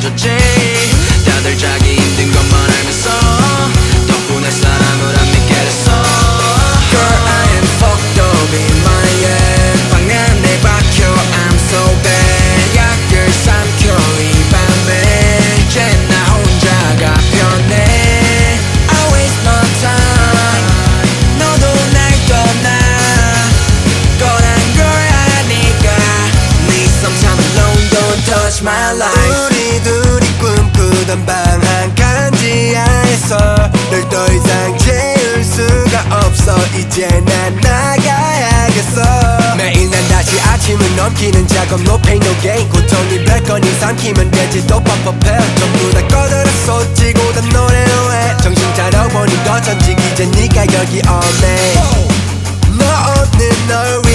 있었지. 다들 자기 힘든 것만 알면서 덕분에 사랑을 안 믿게 됐어. Girl, I am fucked up in my head. 방 안에 박혀 I'm so bad. 약을 삼켜 이 밤에 이제 나 혼자가 편해. I waste my time. 너도 날 떠나 떠난 걸 아니까. Please sometime alone, don't touch my life. 우리 둘이 꿈꾸던 방 한 칸지하에서 널 더 이상 채울 수가 없어. 이제 난 나가야겠어. 매일 난 다시 아침을 넘기는 작업 No pain no gain. 고통이 별거니 삼키면 되지 또 뻔뻔해. 전부 다 꺼져라 쏟지고 다 노래로 해. 정신 차려보니 더 전직 이제 네가 여기 없네. 너 없는 널